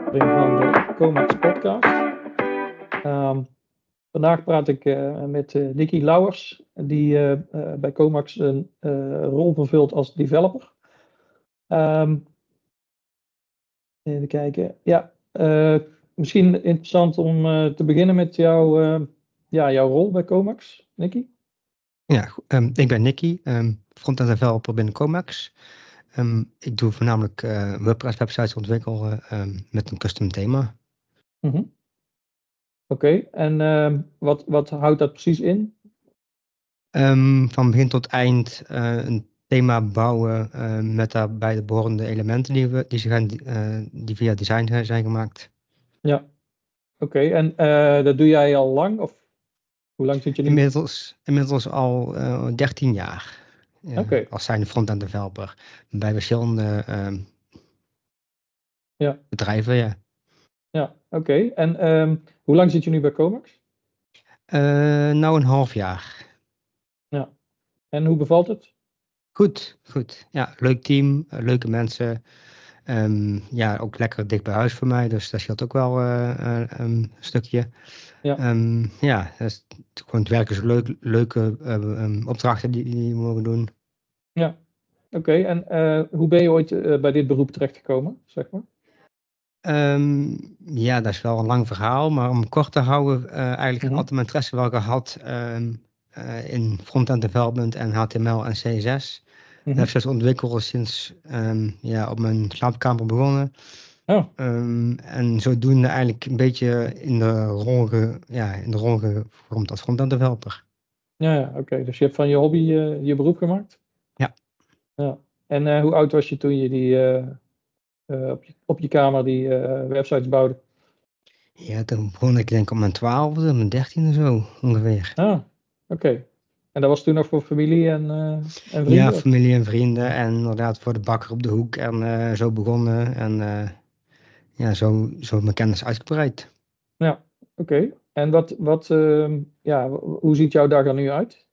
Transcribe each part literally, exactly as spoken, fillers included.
Van de Comax podcast. Um, vandaag praat ik uh, met uh, Nicky Lauwers, die uh, uh, bij Comax een uh, rol vervult als developer. Um, even kijken. Ja, uh, misschien interessant om uh, te beginnen met jou, uh, ja, jouw rol bij Comax, Nicky. Ja, um, ik ben Nicky, um, front-end developer binnen Comax. Um, ik doe voornamelijk uh, WordPress websites ontwikkelen um, met een custom thema. Mm-hmm. Oké, okay. en uh, wat, wat houdt dat precies in? Um, van begin tot eind uh, een thema bouwen uh, met daarbij de behorende elementen die, we, die, gaan, uh, die via design zijn gemaakt. Ja, oké. Okay. En uh, dat doe jij al lang? Of hoe lang zit je nu? Inmiddels, inmiddels al uh, dertien jaar. Uh, okay. Als zijnde front-end developer. Bij verschillende uh, ja. bedrijven, ja. Ja, oké. Okay. En um, hoe lang zit je nu bij Comax? Uh, nou, een half jaar. Ja. En hoe bevalt het? Goed, goed. Ja, leuk team, leuke mensen. Um, ja, ook lekker dicht bij huis voor mij, dus dat scheelt ook wel uh, uh, een stukje. Ja, um, ja, dat is gewoon het werk is leuk, leuke uh, um, opdrachten die, die we mogen doen. ja. Oké. Okay. En uh, hoe ben je ooit uh, bij dit beroep terechtgekomen, zeg maar? Um, ja, dat is wel een lang verhaal, maar om kort te houden, uh, eigenlijk Mm-hmm. altijd mijn interesse wel gehad um, uh, in front-end development en H T M L en C S S. Mm-hmm. Websites ontwikkelen sinds um, ja, op mijn slaapkamer begonnen. Oh. Um, en zodoende eigenlijk een beetje in de rol, ge, ja, in de rol gevormd als front-end developer. Ja, ja, oké. Okay. Dus je hebt van je hobby uh, je beroep gemaakt? Ja. Ja. En uh, hoe oud was je toen je die uh, uh, op, je, op je kamer die uh, websites bouwde? Ja, toen begon ik denk ik op mijn twaalfde, mijn dertiende zo ongeveer. Ah, oké. Okay. En dat was toen nog voor familie en, uh, en vrienden? Ja, familie en vrienden en inderdaad voor de bakker op de hoek en uh, zo begonnen en uh, ja, zo, zo mijn kennis uitgebreid. Ja, oké. Okay. En wat, wat uh, ja, hoe ziet jouw dag er nu uit?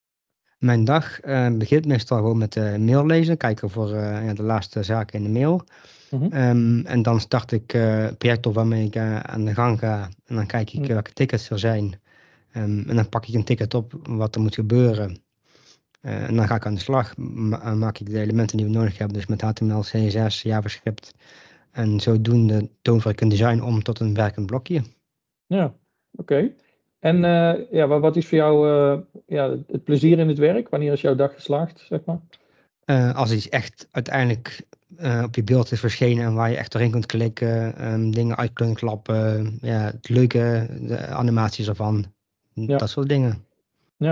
Mijn dag uh, begint meestal gewoon met uh, mail lezen, kijken voor uh, ja, de laatste zaken in de mail. Mm-hmm. Um, en dan start ik uh, projecten waarmee ik uh, aan de gang ga en dan kijk ik Mm-hmm. welke tickets er zijn. Um, en dan pak ik een ticket op wat er moet gebeuren. Uh, en dan ga ik aan de slag, ma- maak ik de elementen die we nodig hebben, dus met H T M L, C S S, JavaScript. En zodoende tover ik een design om tot een werkend blokje. Ja, oké. Okay. En uh, ja, wat is voor jou uh, ja, het plezier in het werk? Wanneer is jouw dag geslaagd, zeg maar? Uh, als iets echt uiteindelijk uh, op je beeld is verschenen en waar je echt doorheen kunt klikken, um, dingen uit kunt klappen, ja, het leuke, de animaties ervan, Ja. dat soort dingen. Ja,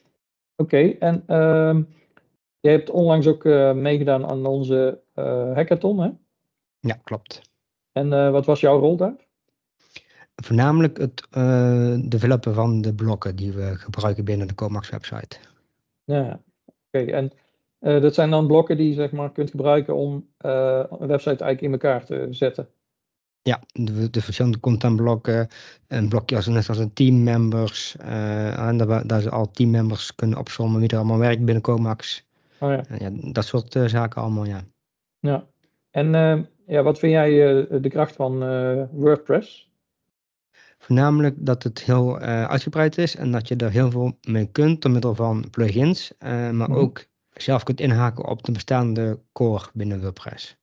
oké. Okay. En uh, je hebt onlangs ook uh, meegedaan aan onze uh, hackathon, hè? Ja, klopt. En uh, wat was jouw rol daar? Voornamelijk het uh, developen van de blokken die we gebruiken binnen de Comax website. Ja, oké. Okay. En uh, dat zijn dan blokken die je zeg maar kunt gebruiken om uh, een website eigenlijk in elkaar te zetten. Ja, de, de verschillende contentblokken, een blokje als, net als een teammembers, uh, en daar, daar ze al teammembers kunnen opzommen wie er allemaal werkt binnen Comax. Oh ja. Uh, ja, dat soort uh, zaken allemaal, ja. Ja. En uh, ja, wat vind jij uh, de kracht van uh, WordPress? Voornamelijk dat het heel uh, uitgebreid is en dat je er heel veel mee kunt door middel van plugins, uh, maar mm-hmm. ook zelf kunt inhaken op de bestaande core binnen WordPress.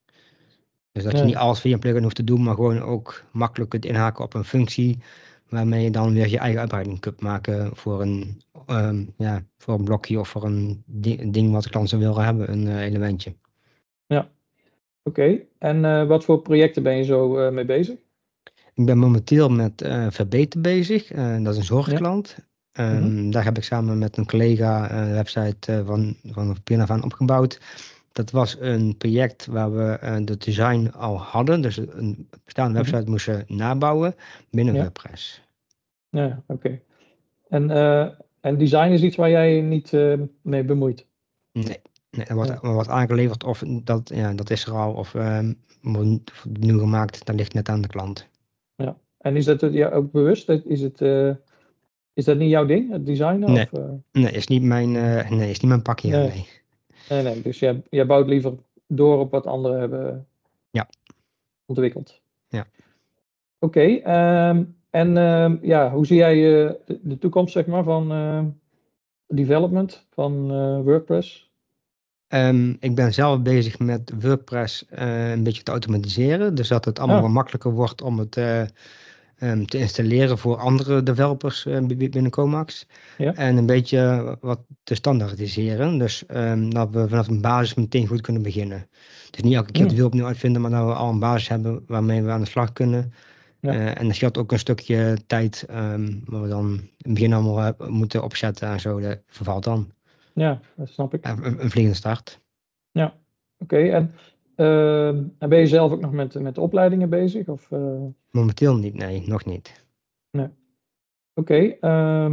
Dus dat je ja. niet alles via een plugin hoeft te doen, maar gewoon ook makkelijk kunt inhaken op een functie waarmee je dan weer je eigen uitbreiding kunt maken voor een, um, ja, voor een blokje of voor een ding, een ding wat de klant zou willen hebben, een uh, elementje. Ja, oké. Okay. En uh, wat voor projecten ben je zo uh, mee bezig? Ik ben momenteel met uh, Verbeten bezig, uh, dat is een zorgklant. Ja. Um, mm-hmm. Daar heb ik samen met een collega een website uh, van, van begin af aan opgebouwd. Dat was een project waar we uh, de design al hadden, dus een bestaande website mm-hmm. moesten nabouwen binnen ja. WordPress. Ja, oké. Okay. En, uh, en design is iets waar jij niet uh, mee bemoeit? Nee, nee er wordt, ja. wordt aangeleverd of dat, ja, dat is er al of uh, wordt nieuw gemaakt, dat ligt net aan de klant. Ja, en is dat ja, ook bewust? Is, het, uh, is dat niet jouw ding, het designen? Nee, of, uh... nee, is niet mijn, uh, nee, is niet mijn pakje. Nee, nee. nee, nee. Dus jij, jij bouwt liever door op wat anderen hebben ja. ontwikkeld. Ja. Oké, okay, um, en um, ja, hoe zie jij uh, de, de toekomst zeg maar, van uh, development van uh, WordPress? Um, ik ben zelf bezig met WordPress uh, een beetje te automatiseren. Dus dat het allemaal Ah. wat makkelijker wordt om het uh, um, te installeren voor andere developers uh, binnen Comax. Ja. En een beetje wat te standaardiseren. Dus um, dat we vanaf een basis meteen goed kunnen beginnen. Dus niet elke keer het wiel opnieuw uitvinden, maar dat we al een basis hebben waarmee we aan de slag kunnen. Ja. Uh, en dat scheelt ook een stukje tijd um, waar we dan in het begin allemaal uh, moeten opzetten en zo. Dat vervalt dan. Ja, dat snap ik. Een, een vliegende start. Ja, oké. Okay. En, uh, en ben je zelf ook nog met, met opleidingen bezig? Of, uh... Momenteel niet, nee, nog niet. Nee. Oké. Okay, uh,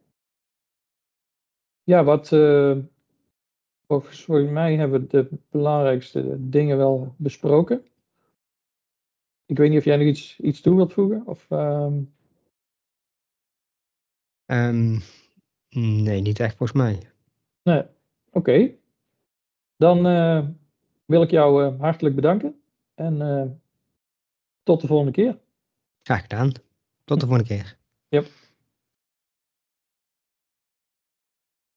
ja, wat uh, volgens mij hebben we de belangrijkste dingen wel besproken. Ik weet niet of jij nog iets, iets toe wilt voegen? Of, um... um, nee, niet echt volgens mij. Nee, oké. Okay. Dan uh, wil ik jou uh, hartelijk bedanken. En uh, tot de volgende keer. Graag gedaan. Tot de volgende keer. Yep.